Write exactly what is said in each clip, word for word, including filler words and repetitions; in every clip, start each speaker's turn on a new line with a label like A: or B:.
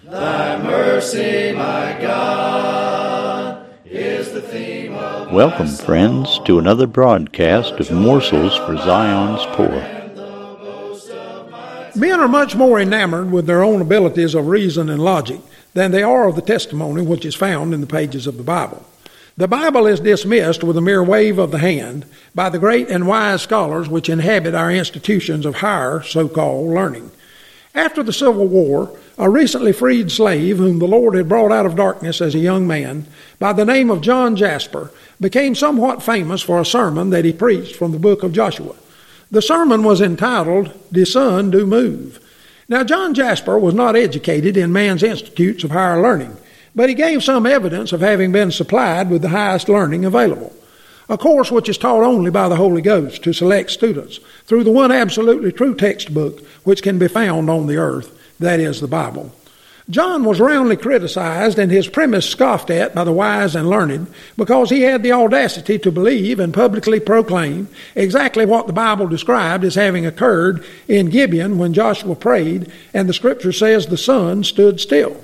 A: Thy mercy, my God, is the theme of
B: Welcome, friends, to another broadcast of Morsels for Zion's Poor.
C: Men are much more enamored with their own abilities of reason and logic than they are of the testimony which is found in the pages of the Bible. The Bible is dismissed with a mere wave of the hand by the great and wise scholars which inhabit our institutions of higher so-called learning. After the Civil War, a recently freed slave whom the Lord had brought out of darkness as a young man, by the name of John Jasper, became somewhat famous for a sermon that he preached from the book of Joshua. The sermon was entitled, "The Sun Do Move." Now, John Jasper was not educated in man's institutes of higher learning, but he gave some evidence of having been supplied with the highest learning available, a course which is taught only by the Holy Ghost to select students through the one absolutely true textbook which can be found on the earth, that is, the Bible. John was roundly criticized and his premise scoffed at by the wise and learned because he had the audacity to believe and publicly proclaim exactly what the Bible described as having occurred in Gibeon when Joshua prayed and the Scripture says the sun stood still.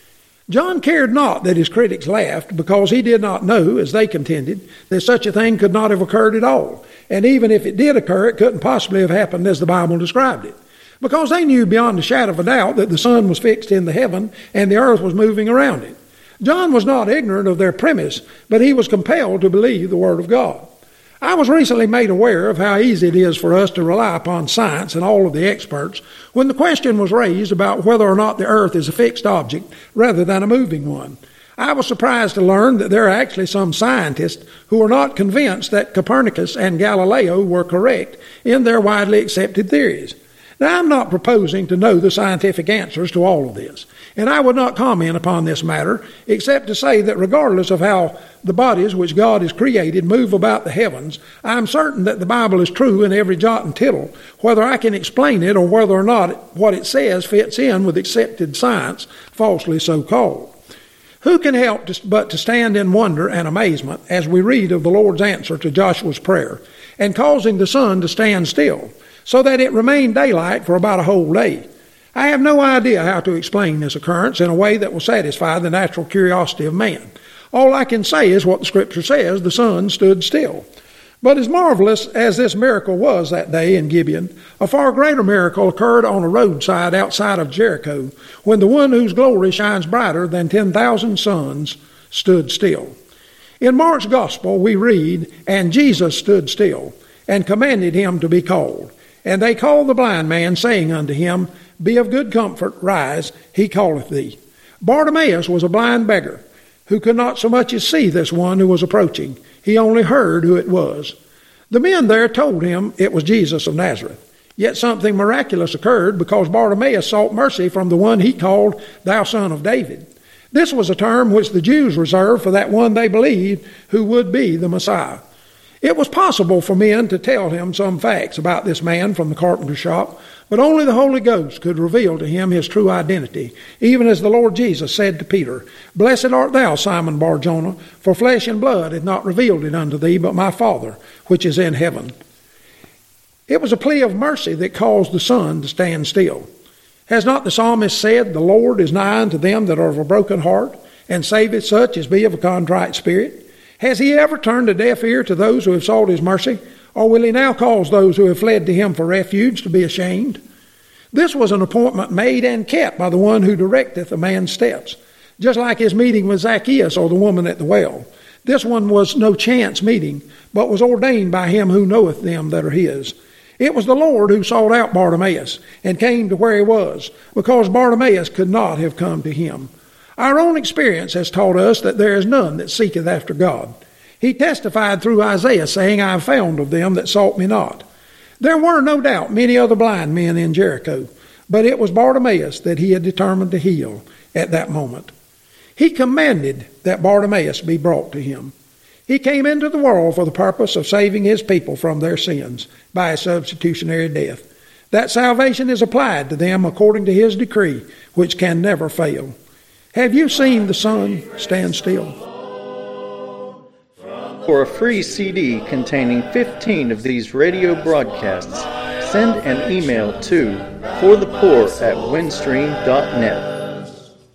C: John cared not that his critics laughed because he did not know, as they contended, that such a thing could not have occurred at all. And even if it did occur, it couldn't possibly have happened as the Bible described it. Because they knew beyond a shadow of a doubt that the sun was fixed in the heaven and the earth was moving around it. John was not ignorant of their premise, but he was compelled to believe the Word of God. I was recently made aware of how easy it is for us to rely upon science and all of the experts when the question was raised about whether or not the earth is a fixed object rather than a moving one. I was surprised to learn that there are actually some scientists who are not convinced that Copernicus and Galileo were correct in their widely accepted theories. Now, I'm not proposing to know the scientific answers to all of this, and I would not comment upon this matter except to say that regardless of how the bodies which God has created move about the heavens, I am certain that the Bible is true in every jot and tittle, whether I can explain it or whether or not what it says fits in with accepted science, falsely so called. Who can help to, but to stand in wonder and amazement as we read of the Lord's answer to Joshua's prayer and causing the sun to stand still, so that it remained daylight for about a whole day? I have no idea how to explain this occurrence in a way that will satisfy the natural curiosity of man. All I can say is what the Scripture says, the sun stood still. But as marvelous as this miracle was that day in Gibeon, a far greater miracle occurred on a roadside outside of Jericho, when the one whose glory shines brighter than ten thousand suns stood still. In Mark's Gospel we read, "And Jesus stood still, and commanded him to be called. And they called the blind man, saying unto him, Be of good comfort, rise, he calleth thee." Bartimaeus was a blind beggar, who could not so much as see this one who was approaching. He only heard who it was. The men there told him it was Jesus of Nazareth. Yet something miraculous occurred because Bartimaeus sought mercy from the one he called, "Thou Son of David." This was a term which the Jews reserved for that one they believed who would be the Messiah. It was possible for men to tell him some facts about this man from the carpenter shop, but only the Holy Ghost could reveal to him his true identity, even as the Lord Jesus said to Peter, "Blessed art thou, Simon Bar-Jonah, for flesh and blood hath not revealed it unto thee, but my Father which is in heaven." It was a plea of mercy that caused the sun to stand still. Has not the psalmist said, "The Lord is nigh unto them that are of a broken heart, and saveth such as be of a contrite spirit"? Has he ever turned a deaf ear to those who have sought his mercy? Or will he now cause those who have fled to him for refuge to be ashamed? This was an appointment made and kept by the one who directeth a man's steps, just like his meeting with Zacchaeus or the woman at the well. This one was no chance meeting, but was ordained by him who knoweth them that are his. It was the Lord who sought out Bartimaeus and came to where he was, because Bartimaeus could not have come to him. Our own experience has taught us that there is none that seeketh after God. He testified through Isaiah, saying, "I have found of them that sought me not." There were no doubt many other blind men in Jericho, but it was Bartimaeus that he had determined to heal at that moment. He commanded that Bartimaeus be brought to him. He came into the world for the purpose of saving his people from their sins by a substitutionary death. That salvation is applied to them according to his decree, which can never fail. Have you seen the sun stand still?
D: For a free C D containing fifteen of these radio broadcasts, send an email to for the poor at windstream dot net.